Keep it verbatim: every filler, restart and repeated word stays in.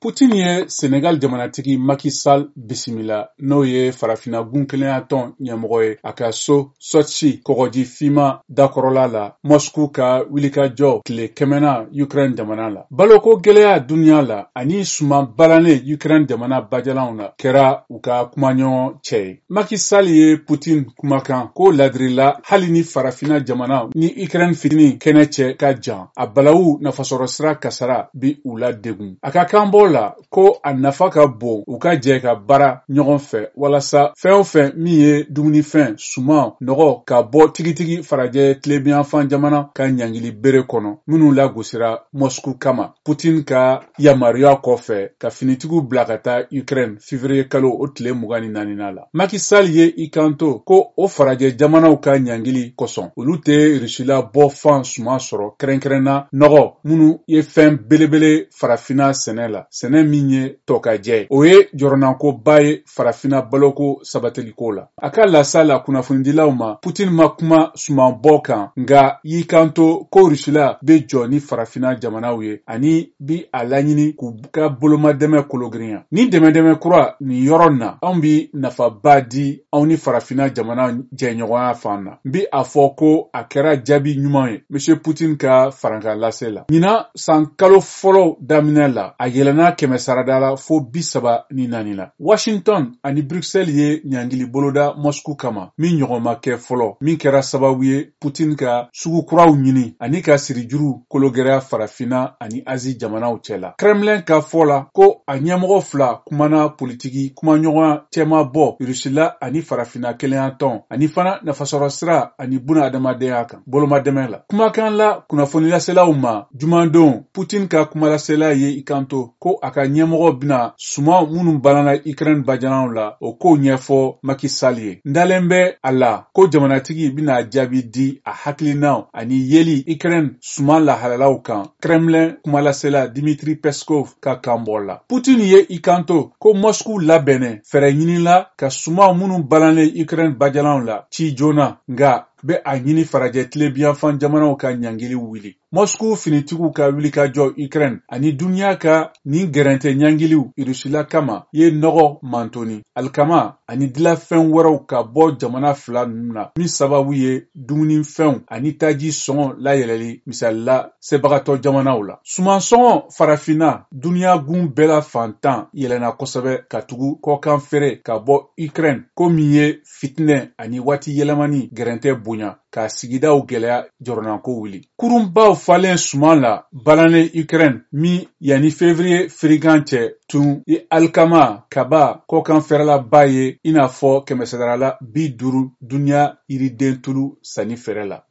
Putin ye Senegal jamanatigi Macky Sall bisimila n'o ye farafina gunkelenya tɔn ɲɛmɔgɔ ye a ka so Sotchi kɔgɔji fima dakɔrɔla la Moscou ka wilikajɔ tile kɛmɛna Ukraine jamana la. Baloko gɛlɛya duniya la ani suman balannen Ukraine jamana bajalanw na kɛra u ka kumaɲɔgɔn cɛ ye. Macky Sall ye Putin kumakan ko ladirila hali ni farafina jamana ni Ukraine fitini kɛnɛ cɛ ka jan a balawu nafasɔrɔ sira kasara bi u la degun. A ka kan bɔ la ko a nafa ka bon u ka jɛ ka baara ɲɔgɔn fɛ walasa fɛn o fɛn min ye dumunifɛn suman nɔgɔ ka bɔ tigitigi farajɛ tilebiyanfan jamana ka ɲangili bere kɔnɔ minnu lagosira Moscou kama. Putin ka yamaruya kɔfɛ ka finitigiw bila ka taa Ukraine février kalo o tile mugan ni naani la. Macky Sall ye i kanto ko o farajɛ jamanaw ka ɲangili kosɔn olu tɛ Rusila bɔ fan suman sɔrɔ kɛrɛnkɛrɛnna nɔgɔ minnu ye fɛn belebele farafina sɛnɛ la. Sɛnɛ min ye tɔkajɛ o ye jɔrɔnankoba ye farafina baloko sabateliko la. A ka lasa la kunnafonidilaw ma Putin ma kuma sumanbɔ kan nga y'i kanto ko Rusila be jɔ ni farafina jamanaw ye ani bi a laɲini k'u ka bolomadɛmɛ kologirinya. Ni dɛmɛdɛmɛ kura nin yɔrɔ na anw bi nafaba di anw ni farafina jamana jɛɲɔgɔnya fan na. N bi a fɔ ko a kɛra jaabi ɲuman ye Monsieur Putin ka farankan lase la. Ɲina san kalo fɔlɔ daminɛ la a yɛlɛna kɛmɛ sarada la fo bi saba ni naani la. Washington ani Bruxelles ye ɲangili boloda Moscou kama min ɲɔgɔn ma kɛ fɔlɔ min kɛra sababu ye Putin ka sugu kuraw ɲini ani ka sirijuru kologɛrɛ farafina ani Asie jamanaw cɛ la. Kremlin ka fɔ la ko a ɲɛmɔgɔ fila kumana politiki kumaɲɔgɔn cɛma bɔ Rusila ani farafina kelenya tɔn ani fana nafasɔrɔ sira ani buna adamadenya kan bolomadɛmɛ la. Kumakan la kunnafonilaselaw ma jumandon Putin ka kumalasela ye i kanto ko a ka ɲɛmɔgɔ bina suman minnu banana Ukraine bajananw la o ko ɲɛfɔ Macky Sall ye. N dalen bɛ a la ko jamanatigi bina jaabi di a hakilinaw ani yeli Ukraine suman lahalalaw kan Kremlin kumalasela Dmitry Peskov ka kanbɔ la. Putin ye i kanto ko Moscou labɛnnen fɛrɛ ɲinila ka suman minnu balannen Ukraine bajananw la ci joona nga be a ɲini farajɛ tilebiyanfan jamanaw ka ɲangili wuli. Moscou finitigiw ka wilikajɔ Ukraine ani duniya ka nin gɛrɛntɛ ɲangiliw Rusila kama ye nɔgɔ mantoni alikama ani dilafɛn wɛrɛw ka bɔ jamana fila ninnu na min sababu ye dumunifɛnw ani taji sɔngɔ layɛlɛli misalila sebagatɔ jamanaw la. Suman sɔngɔ farafina duniya gun bɛɛ la fantan yɛlɛna kosɛbɛ ka tugu kɔkan feere ka bɔ Ukraine ko min ye fitinɛ ani waati yɛlɛmani gɛrɛntɛ bonya ka sigidaw gɛlɛya jɔrɔnanko wuli. Kurunbaw falen suman la balannen Ukraine min yani février firigan cɛ tun ye alikama kaba kɔkan fɛrɛla ba ye i n'a fɔ kɛmɛ sadarala bi duuru duniya yiriden tulu sanni fɛrɛ la.